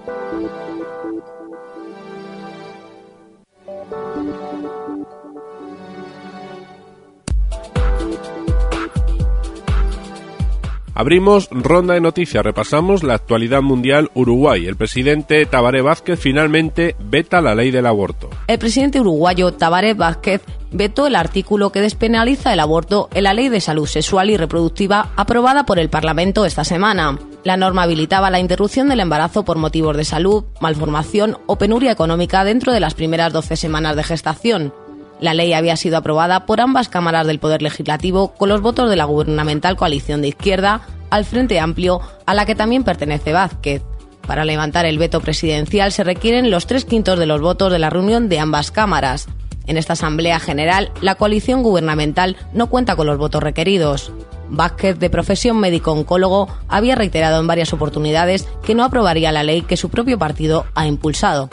Abrimos ronda de noticias, repasamos la actualidad mundial. Uruguay. El presidente Tabaré Vázquez finalmente veta la ley del aborto. El presidente uruguayo Tabaré Vázquez vetó el artículo que despenaliza el aborto en la Ley de Salud Sexual y Reproductiva aprobada por el Parlamento esta semana. La norma habilitaba la interrupción del embarazo por motivos de salud, malformación o penuria económica dentro de las primeras 12 semanas de gestación. La ley había sido aprobada por ambas cámaras del Poder Legislativo con los votos de la gubernamental coalición de izquierda al Frente Amplio, a la que también pertenece Vázquez. Para levantar el veto presidencial se requieren los 3/5 de los votos de la reunión de ambas cámaras. En esta Asamblea General, la coalición gubernamental no cuenta con los votos requeridos. Vázquez, de profesión médico-oncólogo, había reiterado en varias oportunidades que no aprobaría la ley que su propio partido ha impulsado.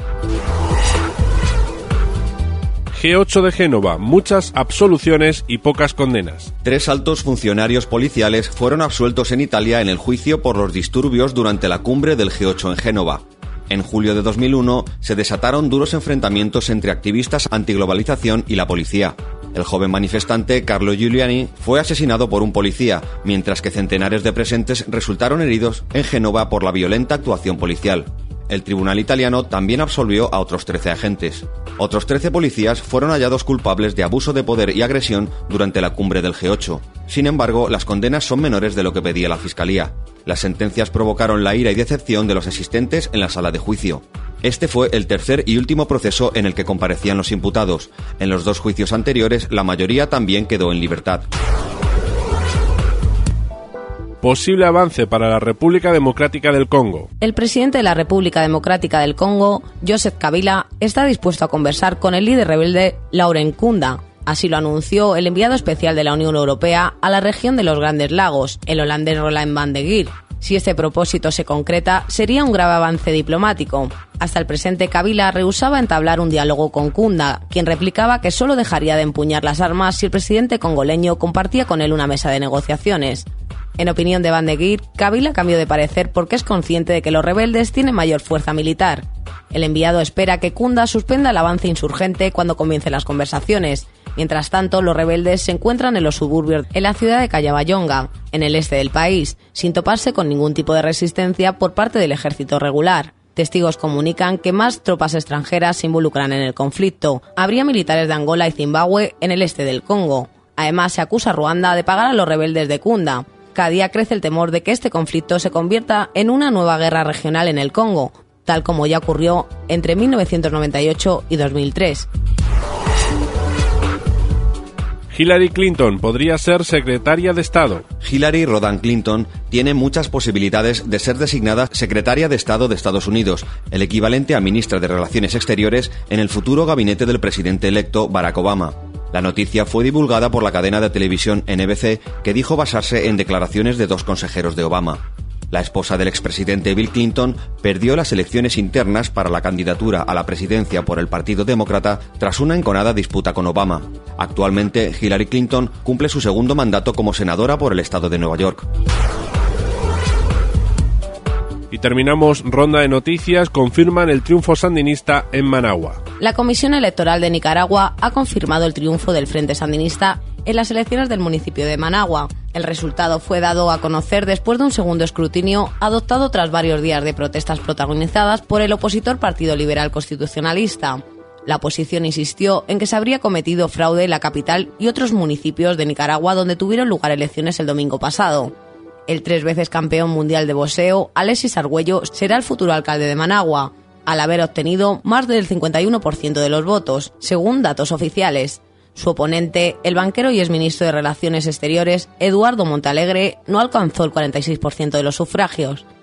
G8 de Génova, muchas absoluciones y pocas condenas. 3 altos funcionarios policiales fueron absueltos en Italia en el juicio por los disturbios durante la cumbre del G8 en Génova. En julio de 2001 se desataron duros enfrentamientos entre activistas antiglobalización y la policía. El joven manifestante Carlo Giuliani fue asesinado por un policía, mientras que centenares de presentes resultaron heridos en Génova por la violenta actuación policial. El tribunal italiano también absolvió a otros 13 agentes. Otros 13 policías fueron hallados culpables de abuso de poder y agresión durante la cumbre del G8. Sin embargo, las condenas son menores de lo que pedía la Fiscalía. Las sentencias provocaron la ira y decepción de los asistentes en la sala de juicio. Este fue el tercer y último proceso en el que comparecían los imputados. En los 2 juicios anteriores, la mayoría también quedó en libertad. Posible avance para la República Democrática del Congo. El presidente de la República Democrática del Congo, Joseph Kabila, está dispuesto a conversar con el líder rebelde Laurent Nkunda. Así lo anunció el enviado especial de la Unión Europea a la región de los Grandes Lagos, el holandés Roland van de Geer. Si este propósito se concreta, sería un grave avance diplomático. Hasta el presente, Kabila rehusaba entablar un diálogo con Nkunda, quien replicaba que solo dejaría de empuñar las armas si el presidente congoleño compartía con él una mesa de negociaciones. En opinión de Van de Geer, Kabila cambió de parecer porque es consciente de que los rebeldes tienen mayor fuerza militar. El enviado espera que Nkunda suspenda el avance insurgente cuando comiencen las conversaciones. Mientras tanto, los rebeldes se encuentran en los suburbios en la ciudad de Kanyabayonga, en el este del país, sin toparse con ningún tipo de resistencia por parte del ejército regular. Testigos comunican que más tropas extranjeras se involucran en el conflicto. Habría militares de Angola y Zimbabue en el este del Congo. Además, se acusa a Ruanda de pagar a los rebeldes de Nkunda. Cada día crece el temor de que este conflicto se convierta en una nueva guerra regional en el Congo, tal como ya ocurrió entre 1998 y 2003. Hillary Clinton podría ser secretaria de Estado. Hillary Rodham Clinton tiene muchas posibilidades de ser designada secretaria de Estado de Estados Unidos, el equivalente a ministra de Relaciones Exteriores en el futuro gabinete del presidente electo Barack Obama. La noticia fue divulgada por la cadena de televisión NBC, que dijo basarse en declaraciones de 2 consejeros de Obama. La esposa del expresidente Bill Clinton perdió las elecciones internas para la candidatura a la presidencia por el Partido Demócrata tras una enconada disputa con Obama. Actualmente, Hillary Clinton cumple su segundo mandato como senadora por el estado de Nueva York. Y terminamos ronda de noticias. Confirman el triunfo sandinista en Managua. La Comisión Electoral de Nicaragua ha confirmado el triunfo del Frente Sandinista en las elecciones del municipio de Managua. El resultado fue dado a conocer después de un segundo escrutinio adoptado tras varios días de protestas protagonizadas por el opositor Partido Liberal Constitucionalista. La oposición insistió en que se habría cometido fraude en la capital y otros municipios de Nicaragua donde tuvieron lugar elecciones el domingo pasado. El 3 veces campeón mundial de boxeo, Alexis Argüello, será el futuro alcalde de Managua, al haber obtenido más del 51% de los votos, según datos oficiales. Su oponente, el banquero y exministro de Relaciones Exteriores, Eduardo Montalegre, no alcanzó el 46% de los sufragios.